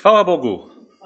Chwała Bogu.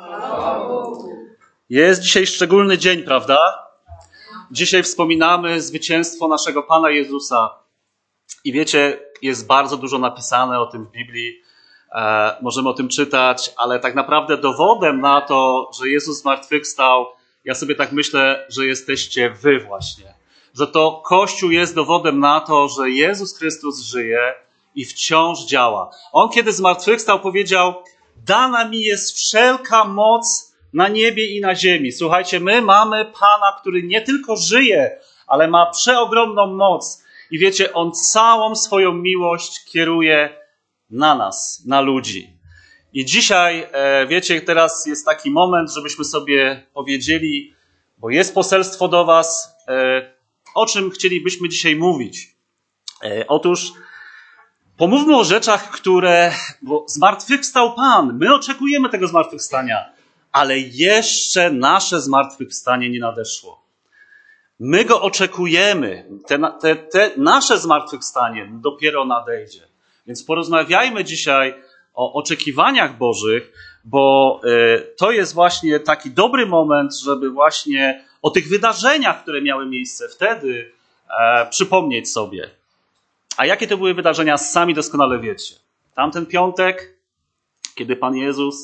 Jest dzisiaj szczególny dzień, prawda? Dzisiaj wspominamy zwycięstwo naszego Pana Jezusa. I wiecie, jest bardzo dużo napisane o tym w Biblii. Możemy o tym czytać, ale tak naprawdę dowodem na to, że Jezus zmartwychwstał, ja sobie tak myślę, że jesteście wy właśnie. Że to Kościół jest dowodem na to, że Jezus Chrystus żyje i wciąż działa. On kiedy zmartwychwstał powiedział: dana mi jest wszelka moc na niebie i na ziemi. Słuchajcie, my mamy Pana, który nie tylko żyje, ale ma przeogromną moc. I wiecie, On całą swoją miłość kieruje na nas, na ludzi. I dzisiaj, wiecie, teraz jest taki moment, żebyśmy sobie powiedzieli, bo jest poselstwo do was, o czym chcielibyśmy dzisiaj mówić. Otóż pomówmy o rzeczach, bo zmartwychwstał Pan. My oczekujemy tego zmartwychwstania, ale jeszcze nasze zmartwychwstanie nie nadeszło. My go oczekujemy. Nasze zmartwychwstanie dopiero nadejdzie. Więc porozmawiajmy dzisiaj o oczekiwaniach Bożych, bo to jest właśnie taki dobry moment, żeby właśnie o tych wydarzeniach, które miały miejsce wtedy, przypomnieć sobie. A jakie to były wydarzenia, sami doskonale wiecie. Tamten piątek, kiedy Pan Jezus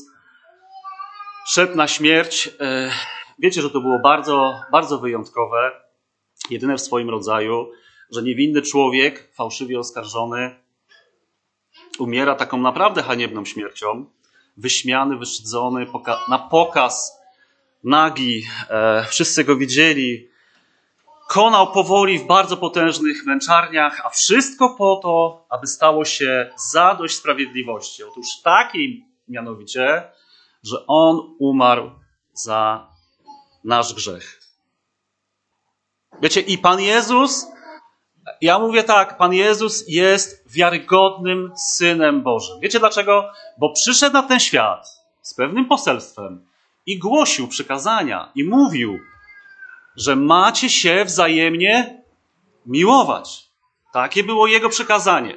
szedł na śmierć, wiecie, że to było bardzo, bardzo wyjątkowe, jedyne w swoim rodzaju, że niewinny człowiek, fałszywie oskarżony, umiera taką naprawdę haniebną śmiercią, wyśmiany, wyszydzony, na pokaz, nagi, wszyscy go widzieli, konał powoli w bardzo potężnych męczarniach, a wszystko po to, aby stało się zadość sprawiedliwości. Otóż takiej mianowicie, że On umarł za nasz grzech. Wiecie, i Pan Jezus, ja mówię tak, Pan Jezus jest wiarygodnym Synem Bożym. Wiecie dlaczego? Bo przyszedł na ten świat z pewnym poselstwem i głosił przykazania i mówił, że macie się wzajemnie miłować. Takie było Jego przykazanie.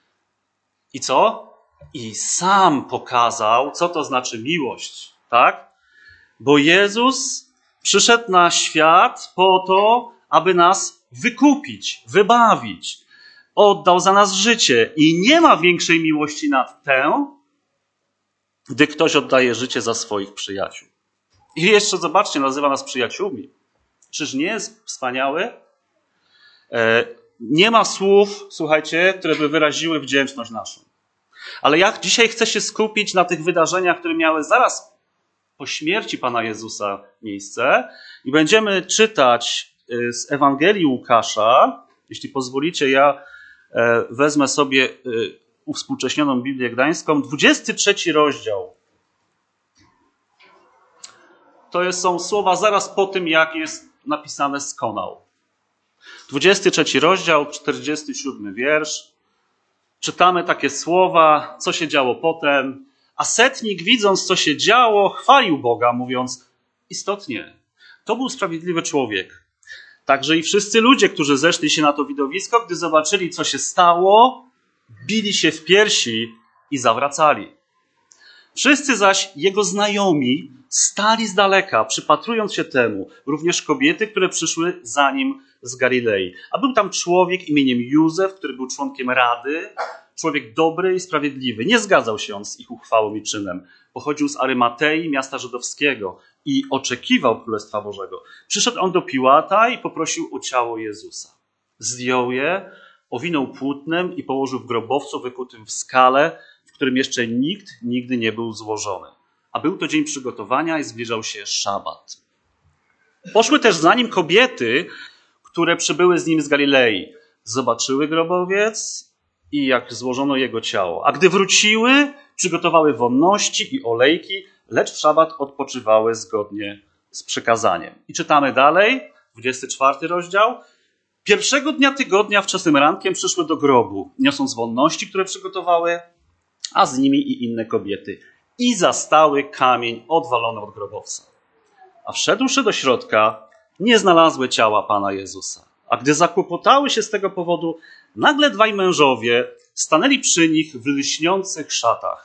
I co? I sam pokazał, co to znaczy miłość. Tak? Bo Jezus przyszedł na świat po to, aby nas wykupić, wybawić. Oddał za nas życie. I nie ma większej miłości nad tę, gdy ktoś oddaje życie za swoich przyjaciół. I jeszcze zobaczcie, nazywa nas przyjaciółmi. Czyż nie jest wspaniały? Nie ma słów, słuchajcie, które by wyraziły wdzięczność naszą. Ale ja dzisiaj chcę się skupić na tych wydarzeniach, które miały zaraz po śmierci Pana Jezusa miejsce. I będziemy czytać z Ewangelii Łukasza. Jeśli pozwolicie, ja wezmę sobie uwspółcześnioną Biblię Gdańską. 23 rozdział. Są słowa zaraz po tym, jak jest napisane skonał. 23 rozdział, 47 wiersz. Czytamy takie słowa, co się działo potem. A setnik, widząc, co się działo, chwalił Boga, mówiąc: istotnie, to był sprawiedliwy człowiek. Także i wszyscy ludzie, którzy zeszli się na to widowisko, gdy zobaczyli, co się stało, bili się w piersi i zawracali. Wszyscy zaś jego znajomi stali z daleka, przypatrując się temu, również kobiety, które przyszły za nim z Galilei. A był tam człowiek imieniem Józef, który był członkiem Rady, człowiek dobry i sprawiedliwy. Nie zgadzał się on z ich uchwałą i czynem. Pochodził z Arymatei, miasta żydowskiego, i oczekiwał Królestwa Bożego. Przyszedł on do Piłata i poprosił o ciało Jezusa. Zdjął je, owinął płótnem i położył w grobowcu wykutym w skale, w którym jeszcze nikt nigdy nie był złożony. A był to dzień przygotowania i zbliżał się szabat. Poszły też za nim kobiety, które przybyły z nim z Galilei. Zobaczyły grobowiec i jak złożono jego ciało. A gdy wróciły, przygotowały wonności i olejki, lecz w szabat odpoczywały zgodnie z przykazaniem. I czytamy dalej, 24 rozdział. Pierwszego dnia tygodnia wczesnym rankiem przyszły do grobu, niosąc wonności, które przygotowały, a z nimi i inne kobiety. I zastały kamień odwalony od grobowca. A wszedłszy do środka, nie znalazły ciała Pana Jezusa. A gdy zakłopotały się z tego powodu, nagle dwaj mężowie stanęli przy nich w lśniących szatach.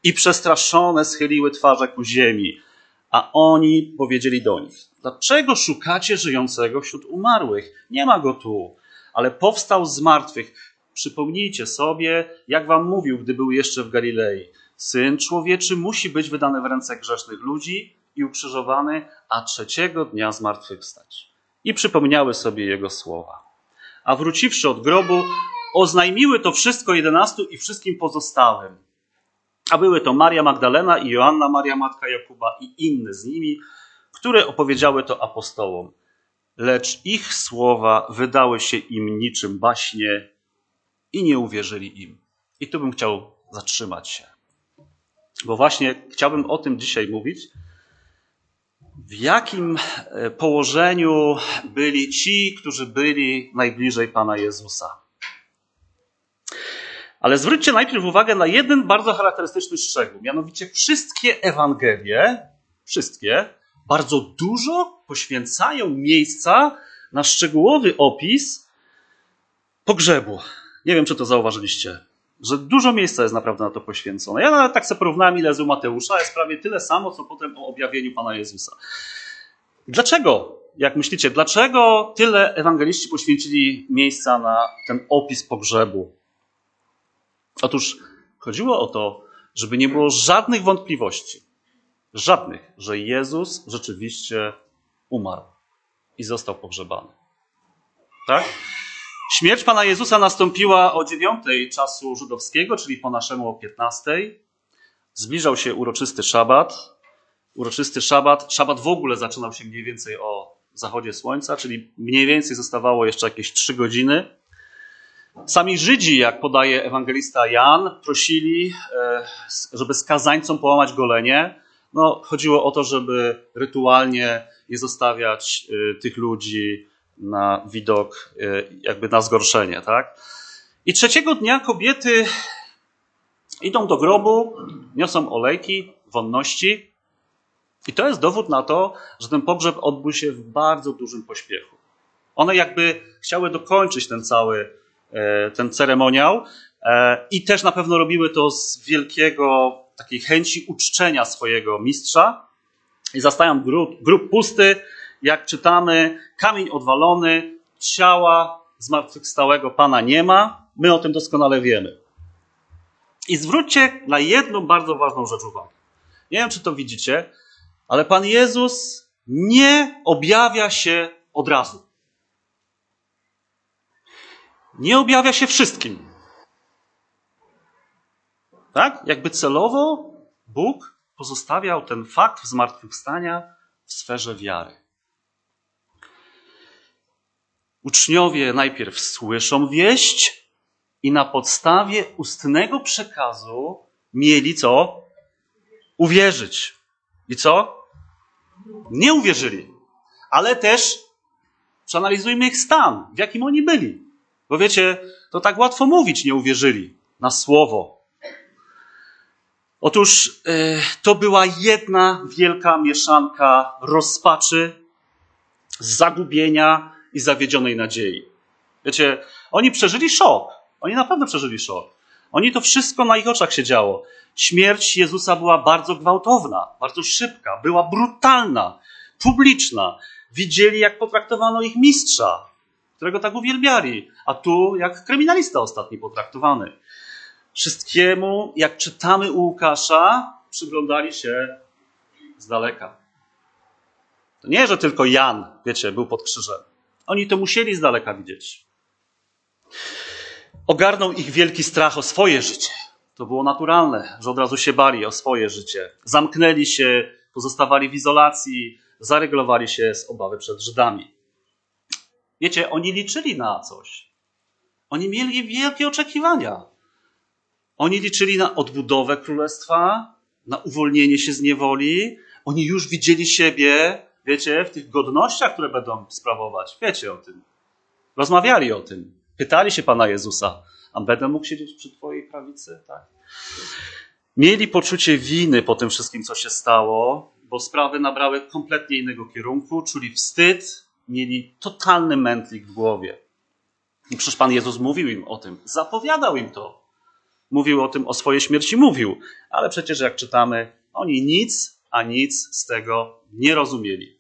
i przestraszone schyliły twarze ku ziemi. A oni powiedzieli do nich: dlaczego szukacie żyjącego wśród umarłych? Nie ma go tu, ale powstał z martwych. Przypomnijcie sobie, jak wam mówił, gdy był jeszcze w Galilei. Syn Człowieczy musi być wydany w ręce grzesznych ludzi i ukrzyżowany, a trzeciego dnia zmartwychwstać. I przypomniały sobie jego słowa. A wróciwszy od grobu, oznajmiły to wszystko 11 i wszystkim pozostałym. A były to Maria Magdalena i Joanna, Maria matka Jakuba i inne z nimi, które opowiedziały to apostołom. Lecz ich słowa wydały się im niczym baśnie i nie uwierzyli im. I tu bym chciał zatrzymać się. Bo właśnie chciałbym o tym dzisiaj mówić. W jakim położeniu byli ci, którzy byli najbliżej Pana Jezusa. Ale zwróćcie najpierw uwagę na jeden bardzo charakterystyczny szczegół. Mianowicie wszystkie Ewangelie, bardzo dużo poświęcają miejsca na szczegółowy opis pogrzebu. Nie wiem, czy to zauważyliście, że dużo miejsca jest naprawdę na to poświęcone. Ja nawet tak sobie porównałem, ile jest u Mateusza, jest prawie tyle samo, co potem o objawieniu Pana Jezusa. Dlaczego, jak myślicie, dlaczego tyle ewangeliści poświęcili miejsca na ten opis pogrzebu? Otóż chodziło o to, żeby nie było żadnych wątpliwości, że Jezus rzeczywiście umarł i został pogrzebany. Tak? Śmierć Pana Jezusa nastąpiła o 9 czasu żydowskiego, czyli po naszemu o 15. Zbliżał się uroczysty szabat. Szabat w ogóle zaczynał się mniej więcej o zachodzie słońca, czyli mniej więcej zostawało jeszcze jakieś 3 godziny. Sami Żydzi, jak podaje ewangelista Jan, prosili, żeby skazańcom połamać golenie. No, chodziło o to, żeby rytualnie nie zostawiać tych ludzi na widok, jakby na zgorszenie, tak? I 3 dnia kobiety idą do grobu, niosą olejki, wonności. I to jest dowód na to, że ten pogrzeb odbył się w bardzo dużym pośpiechu. One jakby chciały dokończyć ten ceremoniał i też na pewno robiły to z takiej chęci uczczenia swojego mistrza. I zastają grób pusty, jak czytamy, kamień odwalony, ciała zmartwychwstałego Pana nie ma. My o tym doskonale wiemy. I zwróćcie na jedną bardzo ważną rzecz uwagę. Nie wiem, czy to widzicie, ale Pan Jezus nie objawia się od razu. Nie objawia się wszystkim. Tak? Jakby celowo Bóg pozostawiał ten fakt zmartwychwstania w sferze wiary. Uczniowie najpierw słyszą wieść i na podstawie ustnego przekazu mieli co? Uwierzyć. I co? Nie uwierzyli. Ale też przeanalizujmy ich stan, w jakim oni byli. Bo wiecie, to tak łatwo mówić, nie uwierzyli na słowo. Otóż to była jedna wielka mieszanka rozpaczy, zagubienia i zawiedzionej nadziei. Wiecie, oni przeżyli szok. Oni naprawdę przeżyli szok. To wszystko na ich oczach się działo. Śmierć Jezusa była bardzo gwałtowna, bardzo szybka, była brutalna, publiczna. Widzieli, jak potraktowano ich mistrza, którego tak uwielbiali, a tu jak kryminalista ostatni potraktowany. Wszystkiemu, jak czytamy u Łukasza, przyglądali się z daleka. To nie, że tylko Jan, wiecie, był pod krzyżem. Oni to musieli z daleka widzieć. Ogarnął ich wielki strach o swoje życie. To było naturalne, że od razu się bali o swoje życie. Zamknęli się, pozostawali w izolacji, zareglowali się z obawy przed Żydami. Wiecie, oni liczyli na coś. Oni mieli wielkie oczekiwania. Oni liczyli na odbudowę królestwa, na uwolnienie się z niewoli. Oni już widzieli siebie, wiecie, w tych godnościach, które będą sprawować. Wiecie o tym. Rozmawiali o tym. Pytali się Pana Jezusa, a będę mógł siedzieć przy Twojej prawicy? Tak. Mieli poczucie winy po tym wszystkim, co się stało, bo sprawy nabrały kompletnie innego kierunku, czuli wstyd, mieli totalny mętlik w głowie. I przecież Pan Jezus mówił im o tym, zapowiadał im to. mówił o tym, o swojej śmierci mówił. Ale przecież jak czytamy, oni nic z tego nie rozumieli.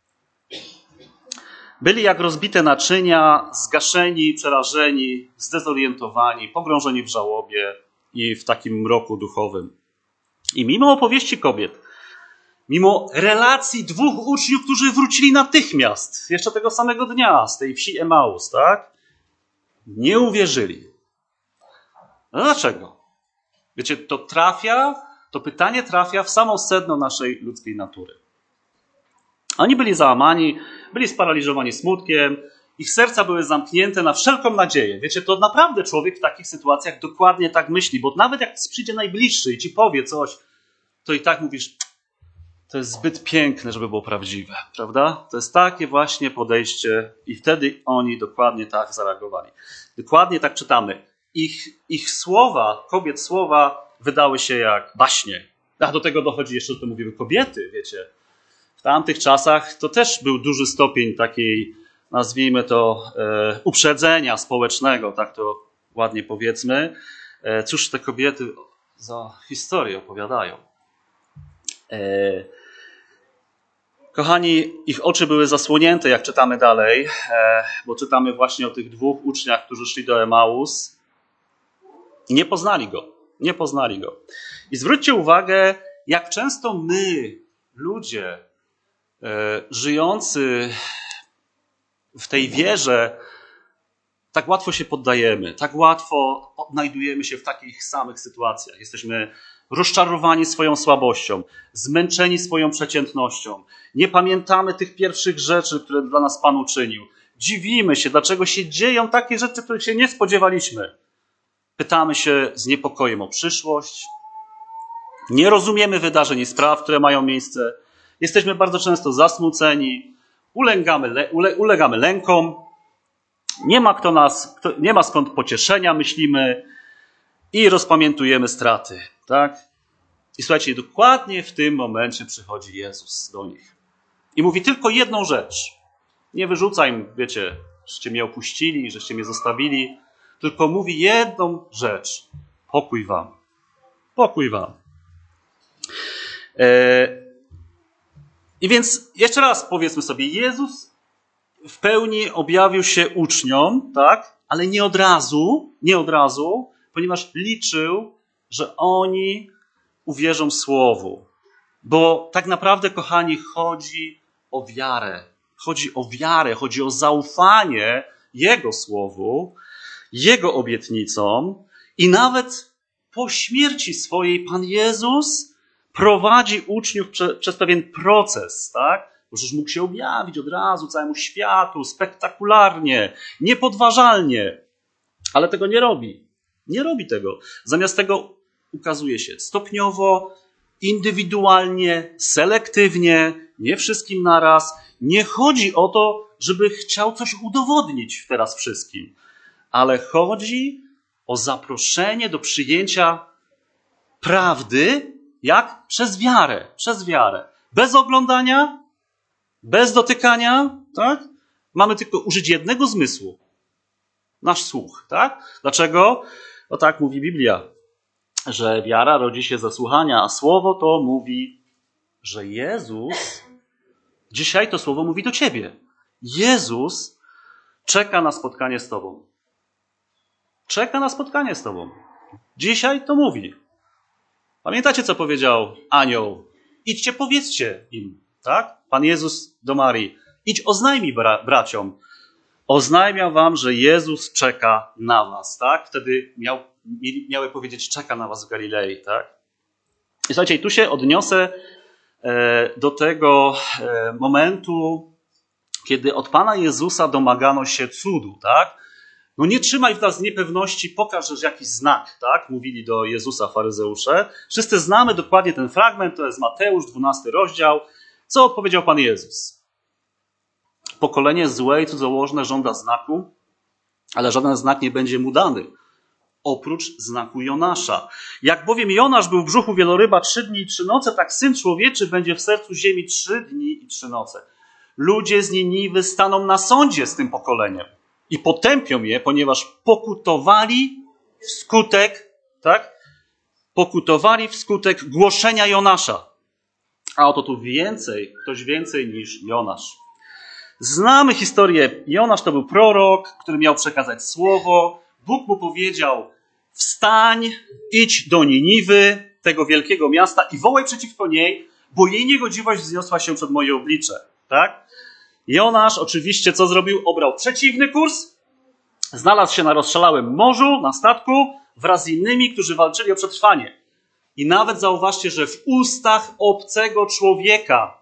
Byli jak rozbite naczynia, zgaszeni, przerażeni, zdezorientowani, pogrążeni w żałobie i w takim mroku duchowym. I mimo opowieści kobiet, mimo relacji dwóch uczniów, którzy wrócili natychmiast, jeszcze tego samego dnia z tej wsi Emaus, tak? Nie uwierzyli. No dlaczego? Wiecie, to pytanie trafia w samo sedno naszej ludzkiej natury. Oni byli załamani, byli sparaliżowani smutkiem, ich serca były zamknięte na wszelką nadzieję. Wiecie, to naprawdę człowiek w takich sytuacjach dokładnie tak myśli, bo nawet jak przyjdzie najbliższy i ci powie coś, to i tak mówisz, to jest zbyt piękne, żeby było prawdziwe, prawda? To jest takie właśnie podejście i wtedy oni dokładnie tak zareagowali. Dokładnie tak czytamy. Ich słowa, kobiet słowa wydały się jak baśnie. A do tego dochodzi jeszcze, że to mówiły kobiety, wiecie. W tamtych czasach to też był duży stopień takiej, nazwijmy to, uprzedzenia społecznego, tak to ładnie powiedzmy. Cóż te kobiety za historię opowiadają. Kochani, ich oczy były zasłonięte, jak czytamy dalej, bo czytamy właśnie o tych dwóch uczniach, którzy szli do Emaus i nie poznali go. I zwróćcie uwagę, jak często my, ludzie żyjący w tej wierze, tak łatwo się poddajemy, tak łatwo odnajdujemy się w takich samych sytuacjach. Jesteśmy rozczarowani swoją słabością, zmęczeni swoją przeciętnością. Nie pamiętamy tych pierwszych rzeczy, które dla nas Pan uczynił. Dziwimy się, dlaczego się dzieją takie rzeczy, których się nie spodziewaliśmy. Pytamy się z niepokojem o przyszłość. Nie rozumiemy wydarzeń i spraw, które mają miejsce. Jesteśmy bardzo często zasmuceni, ulegamy lękom. Nie ma skąd pocieszenia, myślimy i rozpamiętujemy straty. Tak? I słuchajcie, dokładnie w tym momencie przychodzi Jezus do nich. I mówi tylko jedną rzecz. Nie wyrzuca im, wiecie, żeście mnie opuścili, żeście mnie zostawili. Tylko mówi jedną rzecz. Pokój wam. Pokój wam. I więc jeszcze raz powiedzmy sobie, Jezus w pełni objawił się uczniom, tak? Ale nie od razu, ponieważ liczył, że oni uwierzą Słowu. Bo tak naprawdę, kochani, chodzi o wiarę. Chodzi o zaufanie Jego Słowu, Jego obietnicom i nawet po śmierci swojej Pan Jezus prowadzi uczniów przez pewien proces, tak? Bo już mógł się objawić od razu całemu światu, spektakularnie, niepodważalnie, ale tego nie robi. Nie robi tego. Zamiast tego ukazuje się stopniowo, indywidualnie, selektywnie, nie wszystkim naraz. Nie chodzi o to, żeby chciał coś udowodnić teraz wszystkim, ale chodzi o zaproszenie do przyjęcia prawdy, jak? Przez wiarę. Bez oglądania, bez dotykania, tak? Mamy tylko użyć jednego zmysłu. Nasz słuch, tak? Dlaczego? No tak mówi Biblia, że wiara rodzi się ze słuchania, a słowo to mówi, że Jezus, dzisiaj to słowo mówi do ciebie. Jezus czeka na spotkanie z tobą. Czeka na spotkanie z tobą. Dzisiaj to mówi. Pamiętacie, co powiedział anioł? Idźcie, powiedzcie im, tak? Pan Jezus do Marii. Idź, oznajmij braciom. Oznajmiał wam, że Jezus czeka na was, tak? Wtedy miały powiedzieć, czeka na was w Galilei, tak? I słuchajcie, tu się odniosę do tego momentu, kiedy od Pana Jezusa domagano się cudu, tak? No nie trzymaj w nas niepewności, pokaż jakiś znak, tak? Mówili do Jezusa faryzeusze. Wszyscy znamy dokładnie ten fragment, to jest Mateusz, 12 rozdział. Co odpowiedział Pan Jezus? Pokolenie złe i cudzołożne żąda znaku, ale żaden znak nie będzie mu dany, oprócz znaku Jonasza. Jak bowiem Jonasz był w brzuchu wieloryba 3 dni i 3 noce, tak Syn Człowieczy będzie w sercu ziemi 3 dni i 3 noce. Ludzie z Niniwy staną na sądzie z tym pokoleniem i potępią je, ponieważ pokutowali wskutek, tak? Pokutowali wskutek głoszenia Jonasza. A oto tu ktoś więcej niż Jonasz. Znamy historię. Jonasz to był prorok, który miał przekazać słowo. Bóg mu powiedział: wstań, idź do Niniwy, tego wielkiego miasta i wołaj przeciwko niej, bo jej niegodziwość wzniosła się przed moje oblicze. Tak? Jonasz oczywiście co zrobił? Obrał przeciwny kurs. Znalazł się na rozszalałym morzu, na statku, wraz z innymi, którzy walczyli o przetrwanie. I nawet zauważcie, że w ustach obcego człowieka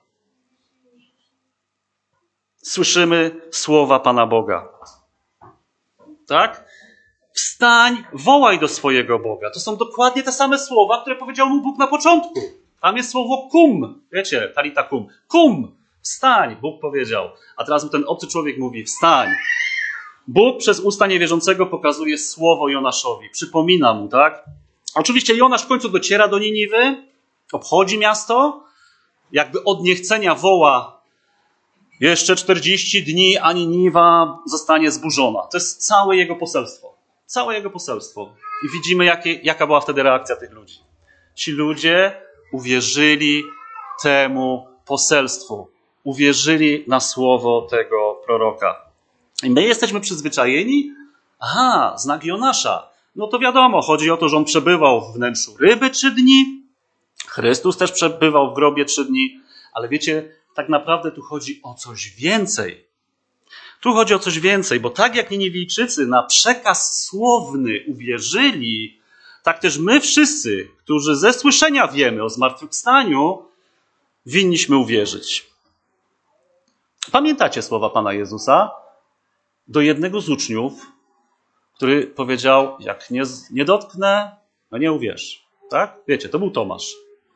słyszymy słowa Pana Boga. Tak? Wstań, wołaj do swojego Boga. To są dokładnie te same słowa, które powiedział mu Bóg na początku. Tam jest słowo kum. Wiecie, talita kum. Kum. Wstań, Bóg powiedział. A teraz mu ten obcy człowiek mówi: wstań. Bóg przez usta niewierzącego pokazuje słowo Jonaszowi. Przypomina mu, tak? Oczywiście Jonasz w końcu dociera do Niniwy, obchodzi miasto, jakby od niechcenia woła: jeszcze 40 dni, a Niniwa zostanie zburzona. To jest całe jego poselstwo. Całe jego poselstwo. I widzimy, jaka była wtedy reakcja tych ludzi. Ci ludzie uwierzyli temu poselstwu. Uwierzyli na słowo tego proroka. I my jesteśmy przyzwyczajeni. Aha, znak Jonasza. No to wiadomo, chodzi o to, że on przebywał w wnętrzu ryby 3 dni. Chrystus też przebywał w grobie 3 dni. Ale wiecie, tak naprawdę tu chodzi o coś więcej. Tu chodzi o coś więcej, bo tak jak Niniwijczycy na przekaz słowny uwierzyli, tak też my wszyscy, którzy ze słyszenia wiemy o zmartwychwstaniu, winniśmy uwierzyć. Pamiętacie słowa Pana Jezusa do jednego z uczniów, który powiedział: jak nie dotknę, no nie uwierz. Tak? Wiecie, to był Tomasz.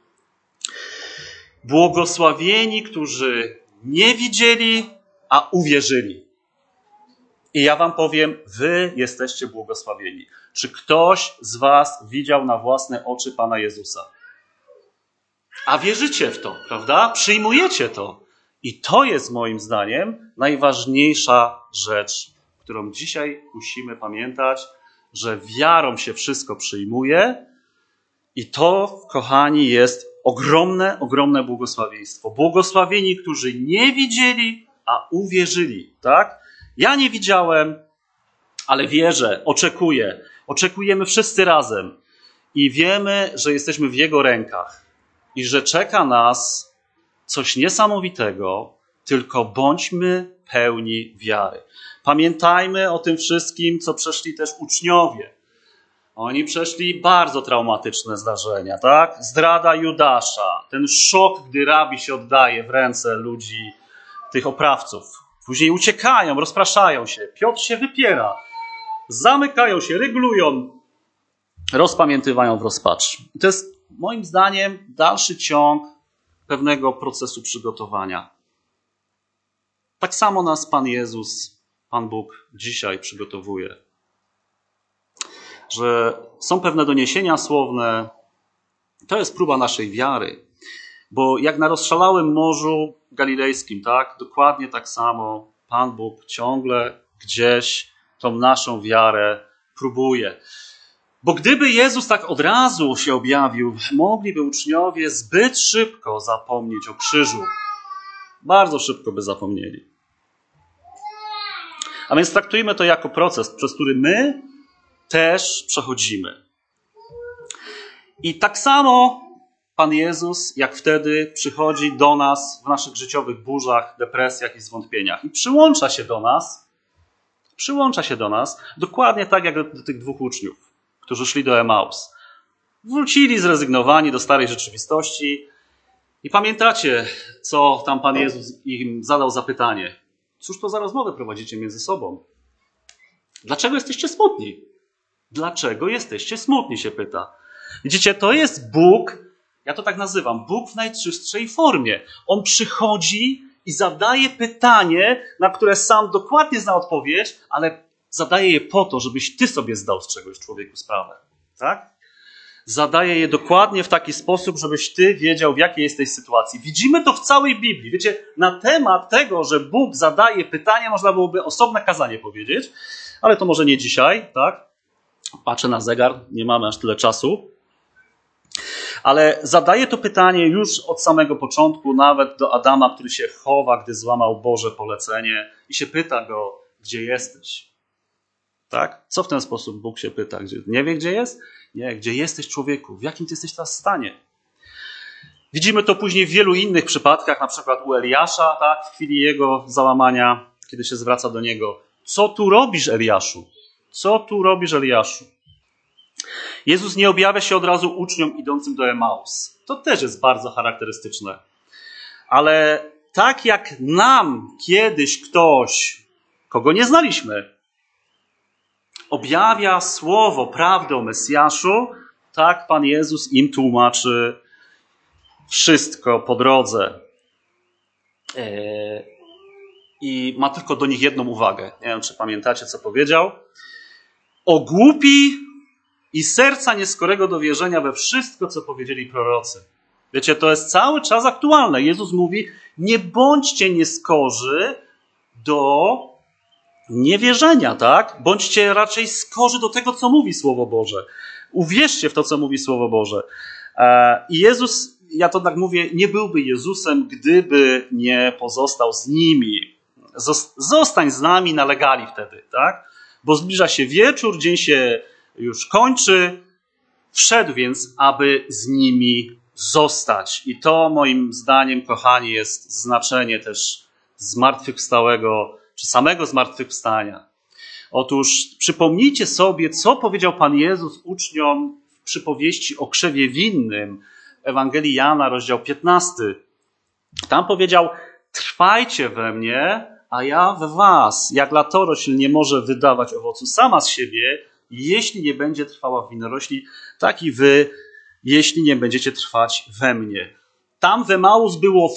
Błogosławieni, którzy nie widzieli, a uwierzyli. I ja wam powiem, wy jesteście błogosławieni. Czy ktoś z was widział na własne oczy Pana Jezusa? A wierzycie w to, prawda? Przyjmujecie to. I to jest moim zdaniem najważniejsza rzecz, którą dzisiaj musimy pamiętać, że wiarą się wszystko przyjmuje i to, kochani, jest ogromne, ogromne błogosławieństwo. Błogosławieni, którzy nie widzieli, a uwierzyli, tak? Ja nie widziałem, ale wierzę, oczekuję. Oczekujemy wszyscy razem i wiemy, że jesteśmy w Jego rękach i że czeka nas coś niesamowitego, tylko bądźmy pełni wiary. Pamiętajmy o tym wszystkim, co przeszli też uczniowie. Oni przeszli bardzo traumatyczne zdarzenia, tak? Zdrada Judasza, ten szok, gdy rabi się oddaje w ręce ludzi, tych oprawców. Później uciekają, rozpraszają się. Piotr się wypiera. Zamykają się, ryglują, rozpamiętywają w rozpacz. I to jest moim zdaniem dalszy ciąg pewnego procesu przygotowania. Tak samo nas Pan Jezus, Pan Bóg dzisiaj przygotowuje. Że są pewne doniesienia słowne, to jest próba naszej wiary. Bo jak na rozszalałym Morzu Galilejskim, tak, dokładnie tak samo Pan Bóg ciągle gdzieś tą naszą wiarę próbuje. Bo gdyby Jezus tak od razu się objawił, mogliby uczniowie zbyt szybko zapomnieć o krzyżu. Bardzo szybko by zapomnieli. A więc traktujmy to jako proces, przez który my też przechodzimy. I tak samo Pan Jezus, jak wtedy, przychodzi do nas w naszych życiowych burzach, depresjach i zwątpieniach. I przyłącza się do nas dokładnie tak jak do tych 2 uczniów, którzy szli do Emaus. Wrócili zrezygnowani do starej rzeczywistości i pamiętacie, co tam Pan Jezus im zadał zapytanie. Cóż to za rozmowę prowadzicie między sobą? Dlaczego jesteście smutni? Dlaczego jesteście smutni, się pyta. Widzicie, to jest Bóg, ja to tak nazywam, Bóg w najczystszej formie. On przychodzi i zadaje pytanie, na które sam dokładnie zna odpowiedź, ale zadaje je po to, żebyś ty sobie zdał z czegoś, człowieku, sprawę. Tak? Zadaje je dokładnie w taki sposób, żebyś ty wiedział, w jakiej jesteś sytuacji. Widzimy to w całej Biblii. Wiecie, na temat tego, że Bóg zadaje pytania, można byłoby osobne kazanie powiedzieć, ale to może nie dzisiaj, tak? Patrzę na zegar, nie mamy aż tyle czasu. Ale zadaję to pytanie już od samego początku, nawet do Adama, który się chowa, gdy złamał Boże polecenie i się pyta go, gdzie jesteś? Tak? Co w ten sposób Bóg się pyta? Nie wie, gdzie jest? Nie, gdzie jesteś, człowieku? W jakim ty jesteś teraz stanie? Widzimy to później w wielu innych przypadkach, na przykład u Eliasza, tak? W chwili jego załamania, kiedy się zwraca do niego. Co tu robisz, Eliaszu? Co tu robisz, Eliaszu? Jezus nie objawia się od razu uczniom idącym do Emaus. To też jest bardzo charakterystyczne. Ale tak jak nam kiedyś ktoś, kogo nie znaliśmy, objawia słowo, prawdę o Mesjaszu, tak Pan Jezus im tłumaczy wszystko po drodze. I ma tylko do nich jedną uwagę. Nie wiem, czy pamiętacie, co powiedział. O głupi i serca nieskorego do wierzenia we wszystko, co powiedzieli prorocy. Wiecie, to jest cały czas aktualne. Jezus mówi, nie bądźcie nieskorzy do niewierzenia, tak? Bądźcie raczej skorzy do tego, co mówi Słowo Boże. Uwierzcie w to, co mówi Słowo Boże. I Jezus, ja to tak mówię, nie byłby Jezusem, gdyby nie pozostał z nimi. Zostań z nami, nalegali wtedy, tak? Bo zbliża się wieczór, dzień się już kończy. Wszedł więc, aby z nimi zostać. I to moim zdaniem, kochani, jest znaczenie też zmartwychwstałego, czy samego zmartwychwstania. Otóż przypomnijcie sobie, co powiedział Pan Jezus uczniom w przypowieści o krzewie winnym, Ewangelii Jana, rozdział 15. Tam powiedział, trwajcie we mnie, a ja w was. Jak latorośl nie może wydawać owocu sama z siebie, jeśli nie będzie trwała w winorośli, tak i wy, jeśli nie będziecie trwać we mnie. Tam w Emaus było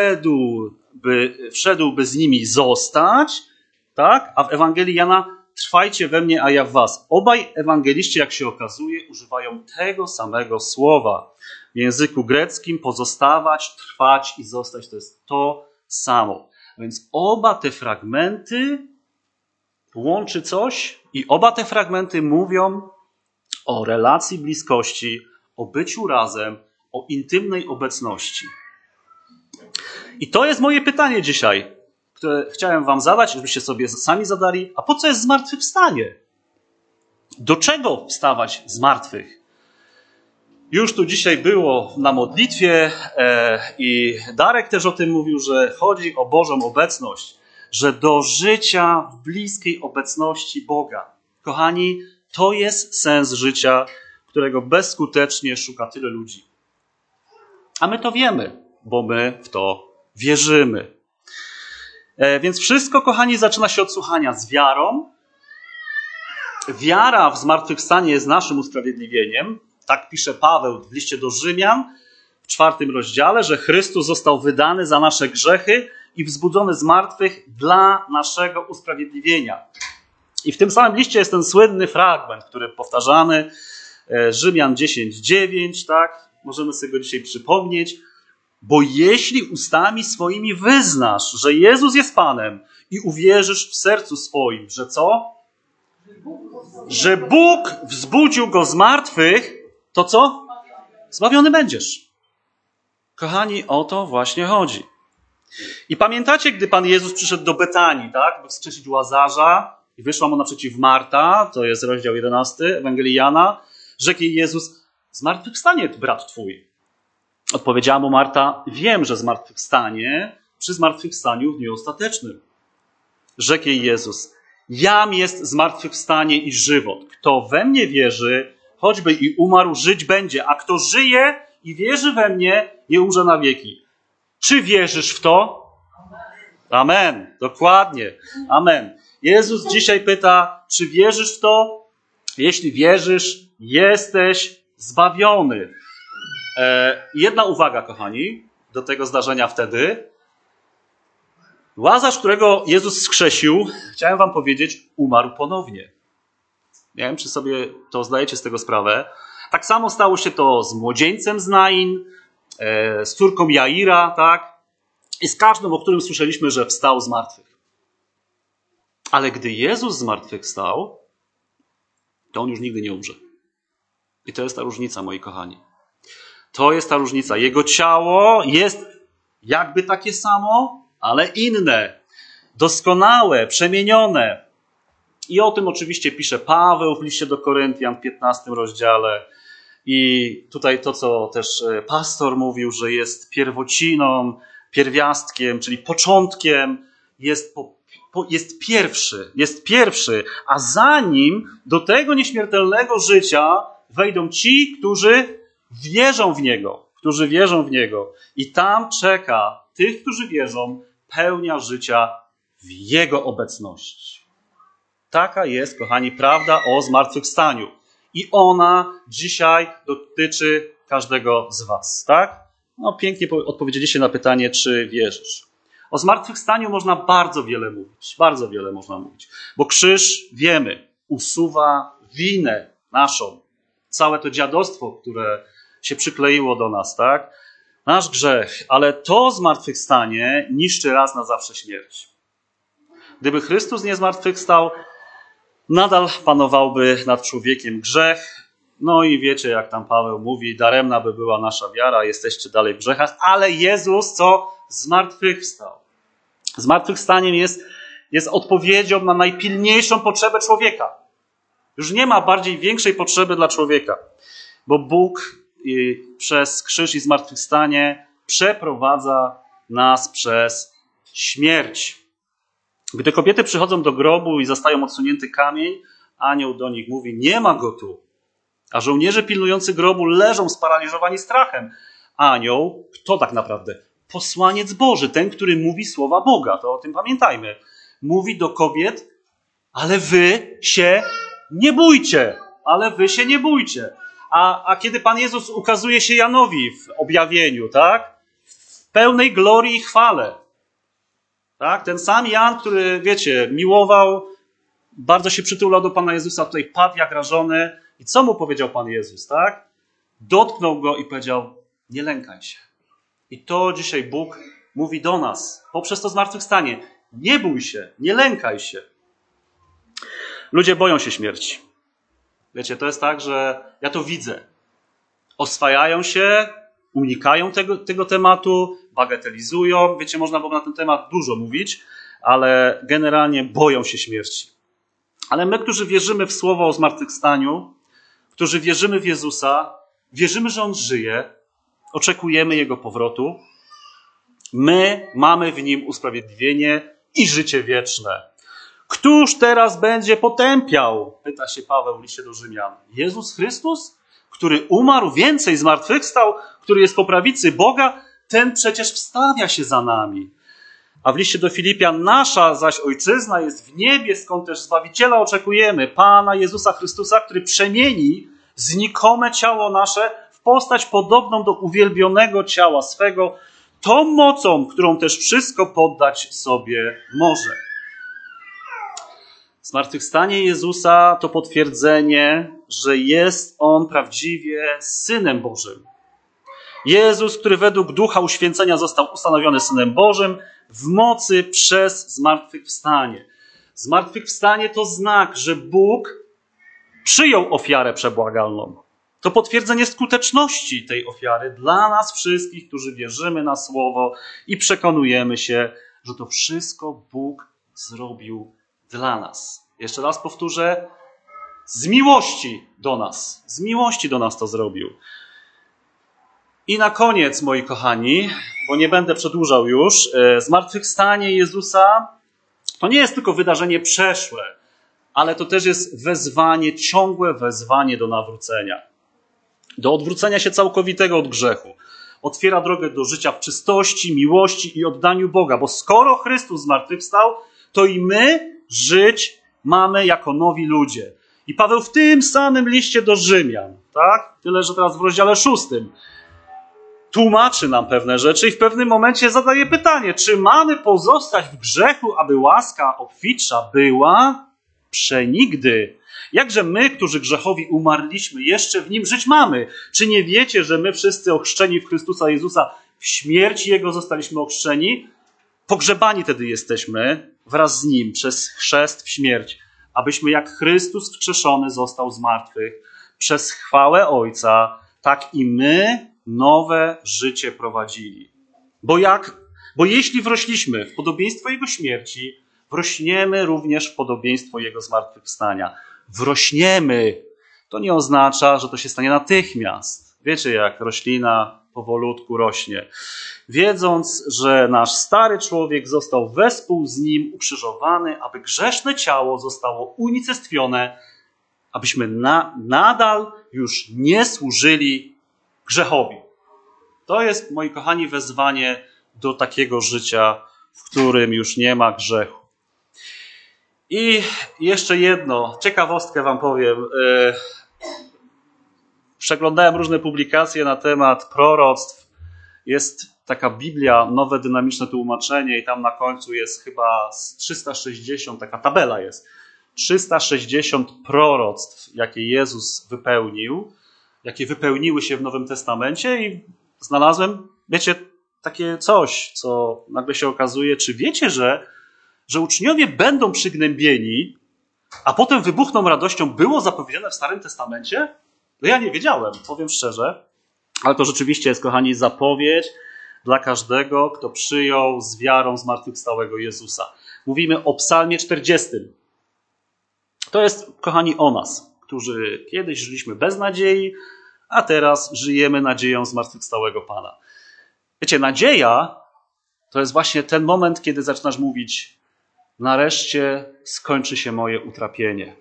wszedłby z nimi zostać, tak? A w Ewangelii Jana trwajcie we mnie, a ja w was. Obaj ewangeliści, jak się okazuje, używają tego samego słowa. W języku greckim pozostawać, trwać i zostać to jest to samo. Więc oba te fragmenty łączy coś i oba te fragmenty mówią o relacji bliskości, o byciu razem, o intymnej obecności. I to jest moje pytanie dzisiaj, które chciałem wam zadać, żebyście sobie sami zadali. A po co jest zmartwychwstanie? Do czego wstawać z martwych? Już tu dzisiaj było na modlitwie i Darek też o tym mówił, że chodzi o Bożą obecność, że do życia w bliskiej obecności Boga. Kochani, to jest sens życia, którego bezskutecznie szuka tyle ludzi. A my to wiemy, bo my w to wierzymy. Więc wszystko, kochani, zaczyna się od słuchania z wiarą. Wiara w zmartwychwstanie jest naszym usprawiedliwieniem. Tak pisze Paweł w liście do Rzymian w 4 rozdziale, że Chrystus został wydany za nasze grzechy i wzbudzony z martwych dla naszego usprawiedliwienia. I w tym samym liście jest ten słynny fragment, który powtarzamy, Rzymian 10:9, tak? Możemy sobie go dzisiaj przypomnieć. Bo jeśli ustami swoimi wyznasz, że Jezus jest Panem i uwierzysz w sercu swoim, że co? Że Bóg wzbudził go z martwych, to co? Zbawiony będziesz. Kochani, o to właśnie chodzi. I pamiętacie, gdy Pan Jezus przyszedł do Betanii, tak? By wskrzesić Łazarza i wyszła mu naprzeciw Marta, to jest rozdział 11 Ewangelii Jana, rzekł jej Jezus, zmartwychwstanie brat twój. Odpowiedziała mu Marta, wiem, że zmartwychwstanie przy zmartwychwstaniu w dniu ostatecznym. Rzekł jej Jezus, jam jest zmartwychwstanie i żywot. Kto we mnie wierzy, choćby i umarł, żyć będzie, a kto żyje i wierzy we mnie, nie umrze na wieki. Czy wierzysz w to? Amen. Dokładnie. Amen. Jezus dzisiaj pyta, czy wierzysz w to? Jeśli wierzysz, jesteś zbawiony. Jedna uwaga, kochani, do tego zdarzenia wtedy. Łazarz, którego Jezus wskrzesił, chciałem wam powiedzieć, umarł ponownie. Nie wiem, czy sobie to zdajecie z tego sprawę. Tak samo stało się to z młodzieńcem z Nain, z córką Jaira, tak? I z każdym, o którym słyszeliśmy, że wstał z martwych. Ale gdy Jezus z martwych wstał, to on już nigdy nie umrze. I to jest ta różnica, moi kochani. To jest ta różnica. Jego ciało jest jakby takie samo, ale inne, doskonałe, przemienione. I o tym oczywiście pisze Paweł w liście do Koryntian w 15 rozdziale. I tutaj to, co też pastor mówił, że jest pierwociną, pierwiastkiem, czyli początkiem, jest pierwszy, a za nim do tego nieśmiertelnego życia wejdą ci, którzy wierzą w Niego. I tam czeka tych, którzy wierzą, pełnia życia w Jego obecności. Taka jest, kochani, prawda o zmartwychwstaniu. I ona dzisiaj dotyczy każdego z was, tak? No, pięknie odpowiedzieliście na pytanie, czy wierzysz. O zmartwychwstaniu można bardzo wiele mówić. Bo krzyż, wiemy, usuwa winę naszą. Całe to dziadostwo, które się przykleiło do nas, tak? Nasz grzech. Ale to zmartwychwstanie niszczy raz na zawsze śmierć. Gdyby Chrystus nie zmartwychwstał, nadal panowałby nad człowiekiem grzech. No i wiecie, jak tam Paweł mówi, daremna by była nasza wiara, jesteście dalej w grzechach, ale Jezus co? Zmartwychwstał. Zmartwychwstaniem jest odpowiedzią na najpilniejszą potrzebę człowieka. Już nie ma większej potrzeby dla człowieka, bo Bóg przez krzyż i zmartwychwstanie przeprowadza nas przez śmierć. Gdy kobiety przychodzą do grobu i zastają odsunięty kamień, anioł do nich mówi, nie ma go tu. A żołnierze pilnujący grobu leżą sparaliżowani strachem. Anioł, kto tak naprawdę? Posłaniec Boży, ten, który mówi słowa Boga. To o tym pamiętajmy. Mówi do kobiet, ale wy się nie bójcie. A kiedy Pan Jezus ukazuje się Janowi w objawieniu, tak? W pełnej glorii i chwale. Tak? Ten sam Jan, który, wiecie, miłował, bardzo się przytulał do Pana Jezusa, tutaj padł jak rażony. I co mu powiedział Pan Jezus, tak? Dotknął go i powiedział, nie lękaj się. I to dzisiaj Bóg mówi do nas, poprzez to zmartwychwstanie. Nie bój się, nie lękaj się. Ludzie boją się śmierci. Wiecie, to jest tak, że ja to widzę. Oswajają się, unikają tego tematu, bagatelizują. Wiecie, można było na ten temat dużo mówić, ale generalnie boją się śmierci. Ale my, którzy wierzymy w słowo o zmartwychwstaniu, którzy wierzymy w Jezusa, wierzymy, że On żyje, oczekujemy Jego powrotu, my mamy w Nim usprawiedliwienie i życie wieczne. Któż teraz będzie potępiał? Pyta się Paweł w liście do Rzymian. Jezus Chrystus, który umarł, więcej zmartwychwstał, który jest po prawicy Boga, ten przecież wstawia się za nami. A w liście do Filipian, nasza zaś ojczyzna jest w niebie, skąd też Zbawiciela oczekujemy, Pana Jezusa Chrystusa, który przemieni znikome ciało nasze w postać podobną do uwielbionego ciała swego, tą mocą, którą też wszystko poddać sobie może. Zmartwychwstanie Jezusa to potwierdzenie, że jest On prawdziwie Synem Bożym. Jezus, który według Ducha Uświęcenia został ustanowiony Synem Bożym w mocy przez zmartwychwstanie. Zmartwychwstanie to znak, że Bóg przyjął ofiarę przebłagalną. To potwierdzenie skuteczności tej ofiary dla nas wszystkich, którzy wierzymy na Słowo i przekonujemy się, że to wszystko Bóg zrobił dla nas. Jeszcze raz powtórzę, z miłości do nas to zrobił. I na koniec, moi kochani, bo nie będę przedłużał już, zmartwychwstanie Jezusa to nie jest tylko wydarzenie przeszłe, ale to też jest wezwanie, ciągłe wezwanie do nawrócenia. Do odwrócenia się całkowitego od grzechu. Otwiera drogę do życia w czystości, miłości i oddaniu Boga, bo skoro Chrystus zmartwychwstał, to i my żyć mamy jako nowi ludzie. I Paweł w tym samym liście do Rzymian, tak? Tyle, że teraz w rozdziale 6, tłumaczy nam pewne rzeczy i w pewnym momencie zadaje pytanie, czy mamy pozostać w grzechu, aby łaska obfitsza była? Przenigdy. Jakże my, którzy grzechowi umarliśmy, jeszcze w nim żyć mamy? Czy nie wiecie, że my wszyscy ochrzczeni w Chrystusa Jezusa w śmierci Jego zostaliśmy ochrzczeni? Pogrzebani tedy jesteśmy wraz z Nim przez chrzest w śmierć, abyśmy jak Chrystus wskrzeszony został z martwych przez chwałę Ojca, tak i my nowe życie prowadzili. Bo jeśli wrośliśmy w podobieństwo Jego śmierci, wrośniemy również w podobieństwo Jego zmartwychwstania. Wrośniemy. To nie oznacza, że to się stanie natychmiast. Wiecie, jak roślina powolutku rośnie. Wiedząc, że nasz stary człowiek został wespół z nim ukrzyżowany, aby grzeszne ciało zostało unicestwione, abyśmy nadal już nie służyli grzechowi. To jest, moi kochani, wezwanie do takiego życia, w którym już nie ma grzechu. I jeszcze jedno, ciekawostkę wam powiem. Przeglądałem różne publikacje na temat proroctw. Jest taka Biblia, nowe dynamiczne tłumaczenie i tam na końcu jest chyba z 360, taka tabela jest. 360 proroctw, jakie Jezus wypełnił, jakie wypełniły się w Nowym Testamencie i znalazłem, wiecie, takie coś, co nagle się okazuje. Czy wiecie, że uczniowie będą przygnębieni, a potem wybuchną radością, było zapowiedziane w Starym Testamencie? No ja nie wiedziałem, powiem szczerze, ale to rzeczywiście jest, kochani, zapowiedź dla każdego, kto przyjął z wiarą zmartwychwstałego Jezusa. Mówimy o Psalmie 40. To jest, kochani, o nas, którzy kiedyś żyliśmy bez nadziei, a teraz żyjemy nadzieją zmartwychwstałego Pana. Wiecie, nadzieja to jest właśnie ten moment, kiedy zaczynasz mówić: nareszcie skończy się moje utrapienie.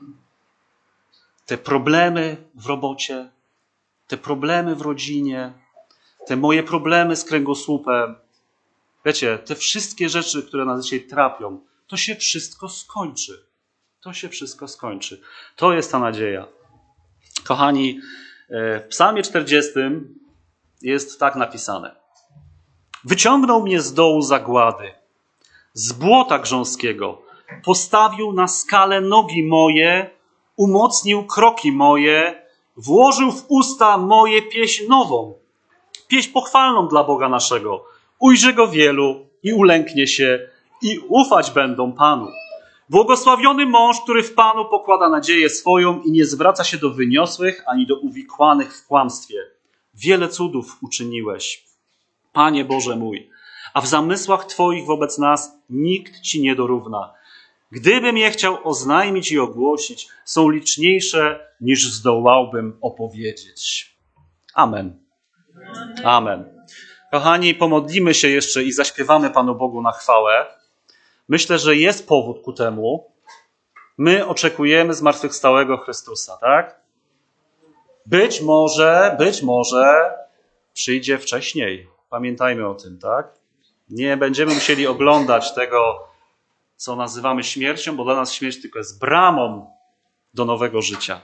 Te problemy w robocie, te problemy w rodzinie, te moje problemy z kręgosłupem, wiecie, te wszystkie rzeczy, które nas dzisiaj trapią, to się wszystko skończy. To się wszystko skończy. To jest ta nadzieja. Kochani, w Psalmie 40 jest tak napisane: wyciągnął mnie z dołu zagłady, z błota grząskiego, postawił na skalę nogi moje, umocnił kroki moje, włożył w usta moje pieśń nową, pieśń pochwalną dla Boga naszego. Ujrzy go wielu i ulęknie się i ufać będą Panu. Błogosławiony mąż, który w Panu pokłada nadzieję swoją i nie zwraca się do wyniosłych ani do uwikłanych w kłamstwie. Wiele cudów uczyniłeś, Panie Boże mój, a w zamysłach Twoich wobec nas nikt Ci nie dorówna. Gdybym je chciał oznajmić i ogłosić, są liczniejsze, niż zdołałbym opowiedzieć. Amen. Amen. Kochani, pomodlimy się jeszcze i zaśpiewamy Panu Bogu na chwałę. Myślę, że jest powód ku temu. My oczekujemy zmartwychwstałego Chrystusa, tak? Być może przyjdzie wcześniej. Pamiętajmy o tym, tak? Nie będziemy musieli oglądać tego, co nazywamy śmiercią, bo dla nas śmierć tylko jest bramą do nowego życia.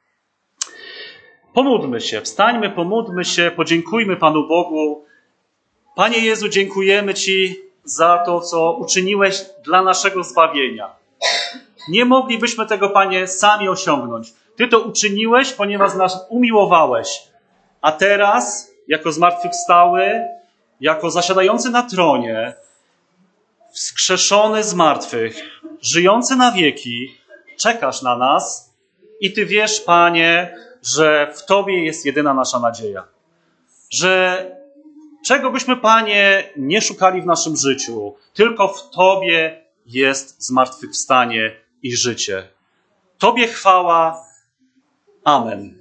Pomódlmy się, wstańmy, pomódlmy się, podziękujmy Panu Bogu. Panie Jezu, dziękujemy Ci za to, co uczyniłeś dla naszego zbawienia. Nie moglibyśmy tego, Panie, sami osiągnąć. Ty to uczyniłeś, ponieważ nas umiłowałeś. A teraz, jako zmartwychwstały, jako zasiadający na tronie, wskrzeszony z martwych, żyjący na wieki, czekasz na nas i Ty wiesz, Panie, że w Tobie jest jedyna nasza nadzieja. Że czego byśmy, Panie, nie szukali w naszym życiu, tylko w Tobie jest zmartwychwstanie i życie. Tobie chwała. Amen.